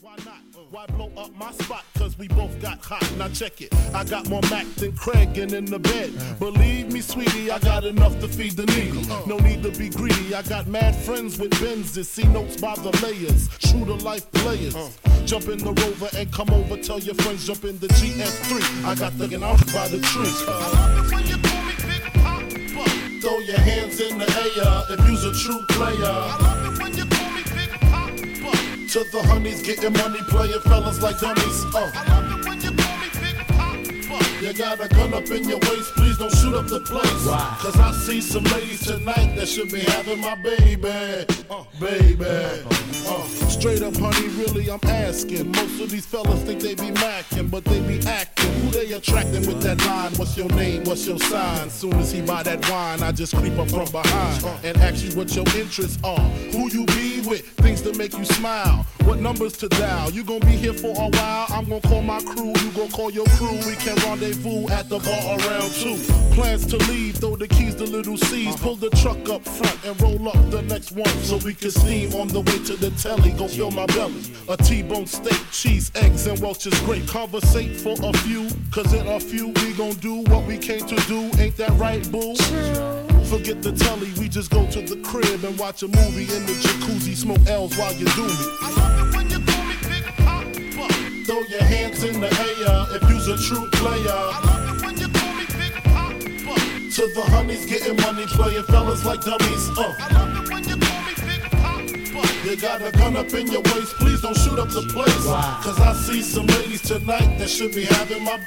Why not? Why blow up my spot? Cause we both got hot. Now check it. I got more Mac than Craig and in the bed. Believe me, sweetie, I got enough to feed the needy. No need to be greedy. I got mad friends with Benzes. See notes by the layers. True to life players. Jump in the Rover and come over. Tell your friends jump in the GS3. I got the out by the tree. I love it when you call me Big Papa. Throw your hands in the air if you's a true player. I love it when you call me Big Papa. To the honeys, getting money, playing fellas like dummies. I love it when you call me Big Papa. You got a gun up in your waist, please don't shoot up the place. Why? Cause I see some ladies tonight that should be having my baby. Baby. Straight up, honey, really, I'm asking. Most of these fellas think they be macking, but they be acting. Who they attracting with that line? What's your name? What's your sign? Soon as he buy that wine, I just creep up from behind and ask you what your interests are. Who you be with? Things to make you smile. What numbers to dial? You gon' be here for a while. I'm gon' call my crew. You gon' call your crew. We can rendezvous at the bar around 2. Plans to leave. Throw the keys to little C's. Pull the truck up front and roll up the next one so we can steam on the way to the telly. Go fill my belly. A T-bone steak, cheese, eggs, and Welch's grape. Conversate for a few, cause in a few we gon' do what we came to do. Ain't that right, boo? Forget the telly, we just go to the crib and watch a movie in the jacuzzi. Smoke L's while you do me. I love it when you call me Big Papa. Throw your hands in the air if you's a true player. I love it when you call me Big Papa. To the honeys, getting money, playing fellas like dummies. I love it when you call me Big Papa. You got a gun up in your waist, please don't shoot up the place. Wow. Cause I see some ladies tonight that should be having my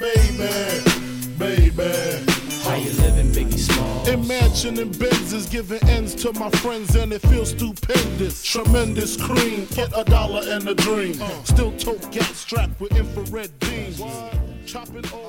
baby. How you living, Biggie Smalls? Imagine in Benzes giving ends to my friends and it feels stupendous. Tremendous cream, get $1 and a dream. Still tote gas strapped with infrared beams. Chopping all